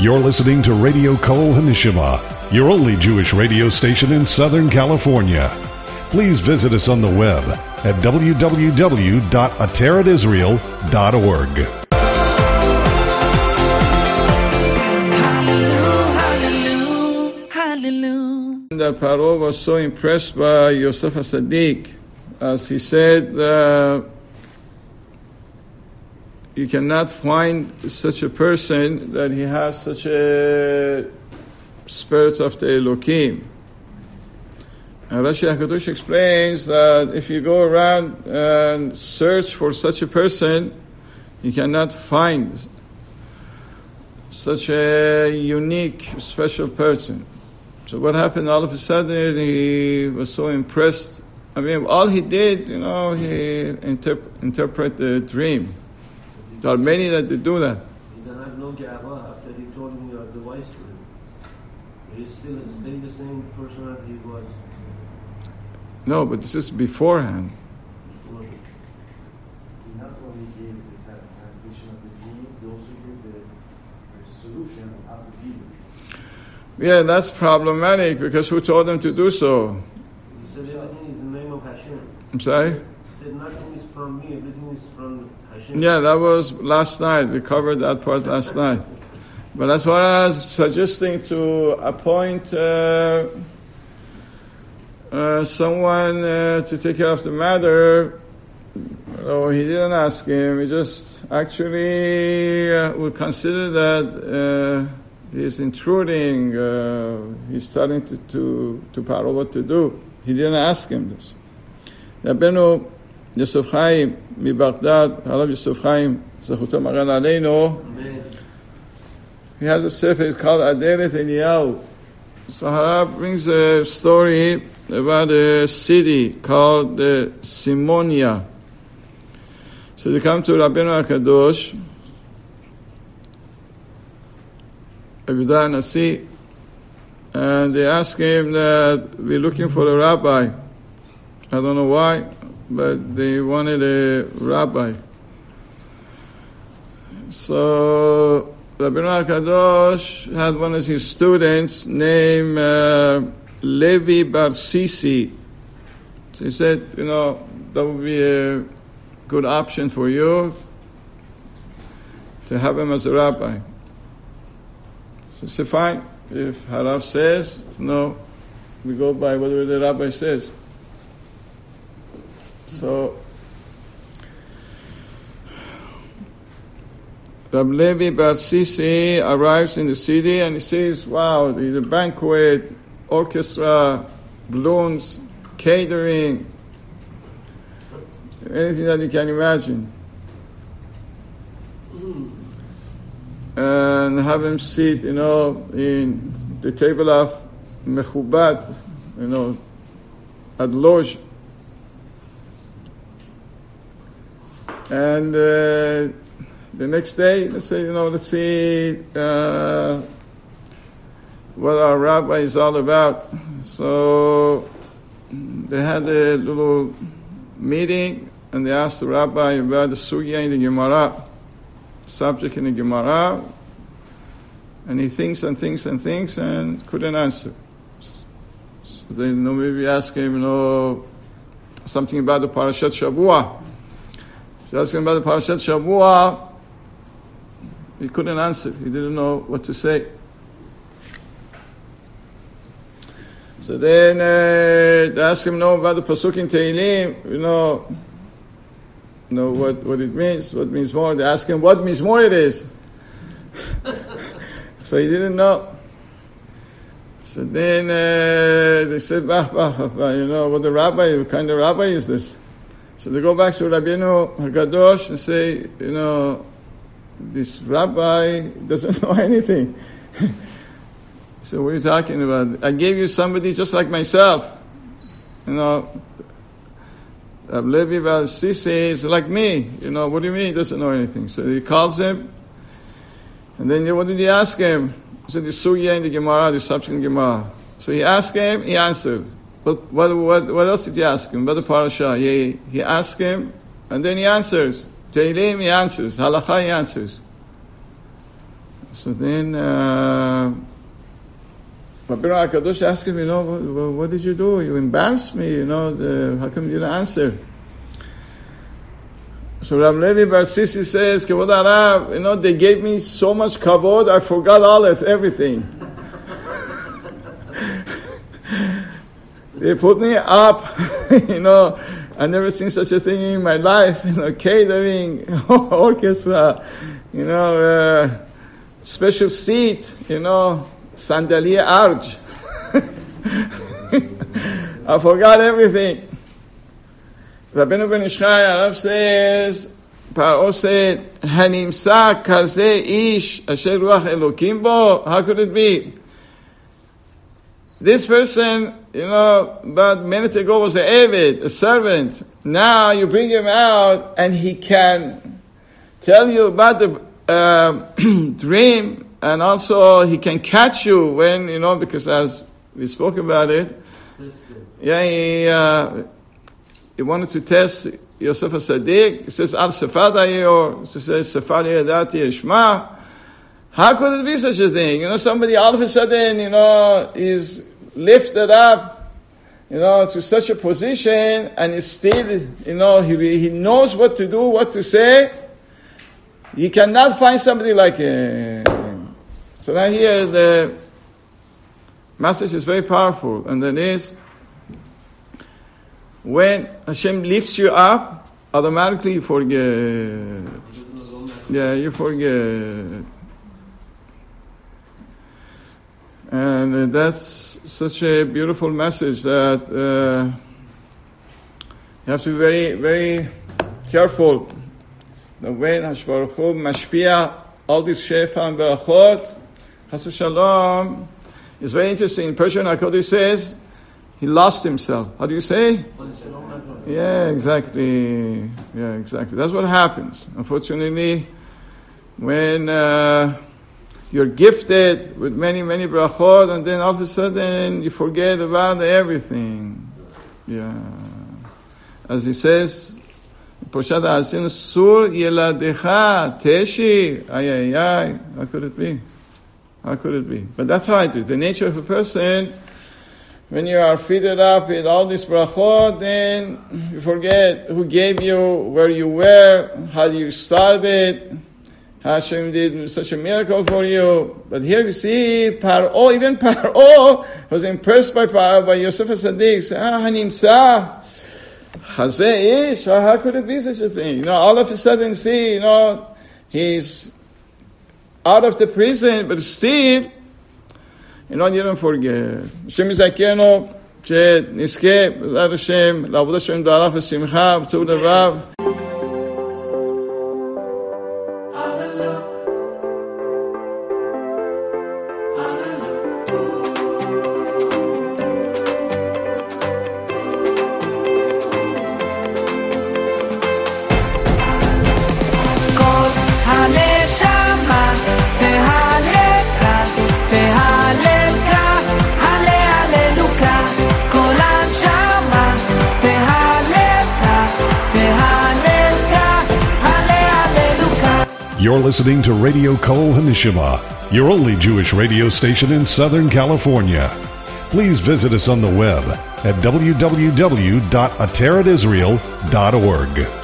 You're listening to Radio Kol Hanishima, your only Jewish radio station in Southern California. Please visit us on the web at www.ateradisrael.org. That Paro was so impressed by Yosef HaSadiq, as he said, you cannot find such a person that he has such a spirit of the Elohim. And Rashi HaKadosh explains that if you go around and search for such a person, you cannot find such a unique, special person. So what happened all of a sudden, he was so impressed. I mean, all he did, he interpret the dream. There are many that they do that. He didn't have no Gava after he told him you are the wise for him. He still stayed the same person that he was. No, but this is beforehand. He not only gave the translation of the dream, he also gave the solution of how to deal with it. Yeah, that's problematic because who told him to do so? He said everything is in the name of Hashem. I'm sorry? He said nothing is from me, everything is from Hashem. Yeah, that was last night. We covered that part last night. But as far as suggesting to appoint someone to take care of the matter, he didn't ask him. He just actually would consider that he's intruding. He's starting to Paro what to do. He didn't ask him this. Rabbeinu Yosef Chaim Baghdad, Harav Yosef Chaim Zachuto Maran Aleinu. He has a sefer called Aderet Eliyahu. So Harav brings a story about a city called Simonia. So they come to Rabbeinu HaKadosh, Yehuda Nasi, and they ask him that we're looking for a rabbi. I don't know why, but they wanted a rabbi. So Rabbeinu HaKadosh had one of his students named Levi Bar Sisi. So he said, that would be a good option for you to have him as a rabbi. So he said, fine. If Harav says, no, we go by whatever the rabbi says. So Rab Levi Bar Sisi arrives in the city and he sees, wow, the banquet, orchestra, balloons, catering, anything that you can imagine. And have him sit, in the table of Mechubad, at Lodge. And the next day, let's see what our rabbi is all about. So they had a little meeting and they asked the rabbi about the sugya in the Gemara, subject in the Gemara, and he thinks and couldn't answer. So they maybe ask him, something about the Parashat Shavua. So asked him about the Parashat Shavua, he couldn't answer. He didn't know what to say. So then they asked him, about the Pasuk in Tehillim, what it means, what means more. They asked him what means more it is. So he didn't know. So then they said, what the rabbi, what kind of rabbi is this? So they go back to Rabbeinu HaKadosh and say, this rabbi doesn't know anything. So what are you talking about? I gave you somebody just like myself. Rab Levi Bar Sisi is like me. What do you mean he doesn't know anything? So he calls him, and then what did he ask him? He said, the sugya in the Gemara, the subject in the Gemara. So he asked him, he answered. But what else did he ask him? About the parasha. He asked him, and then he answers. Tehillim, he answers. Halakha, he answers. So then Rabbeinu HaKadosh asked him, what did you do? You embarrassed me, how come you didn't answer? So Rav Levi Bar Sisi says, Kavod Arav, they gave me so much kavod, I forgot everything. They put me up, I never seen such a thing in my life, catering, orchestra, special seat, sandalier arch. I forgot everything. Rabbeinu Ben Ish Chai Arav says, Paro said, Hanimsa kaze ish asher ruach elokim bo. How could it be? This person, about a minute ago was an Eved, a servant. Now you bring him out and he can tell you about the dream, and also he can catch you when, because as we spoke about it, he wanted to test Yosef HaSadiq. He says, Al Sefadai, or he says, Sefadi Yadati Yishma. How could it be such a thing? Somebody all of a sudden, is lifted up, to such a position, and is still, he knows what to do, what to say. You cannot find somebody like him. So now here the message is very powerful, and that is, when Hashem lifts you up, automatically you forget. Yeah, you forget. And that's such a beautiful message that you have to be very, very careful. The way Hashem Baruch Hu mashpia all these shefa and berachot, Chas v'shalom, is very interesting. In Persian, HaKadosh says, he lost himself. How do you say? Yeah, exactly. That's what happens. Unfortunately, when you're gifted with many, many brachot, and then all of a sudden you forget about everything. Yeah. As he says, Poshat Ha'asin Sur Yeladecha Teshi. Ay. How could it be? But that's how it is. The nature of a person, when you are fitted up with all this brachot, then you forget who gave you, where you were, how you started, how Hashem did such a miracle for you. But here we see even Paro was impressed by Yosef HaSadiq. Hanimsa, Chazeh Ish, how could it be such a thing? All of a sudden see, he's out of the prison, but still, you don't forget. Hashem Yizakenu, שנזכה, בעזרת השם, לעבוד השם דרך ושמחה, בטוב לבב. You're listening to Radio Kol Hanishima, your only Jewish radio station in Southern California. Please visit us on the web at www.ateradisrael.org.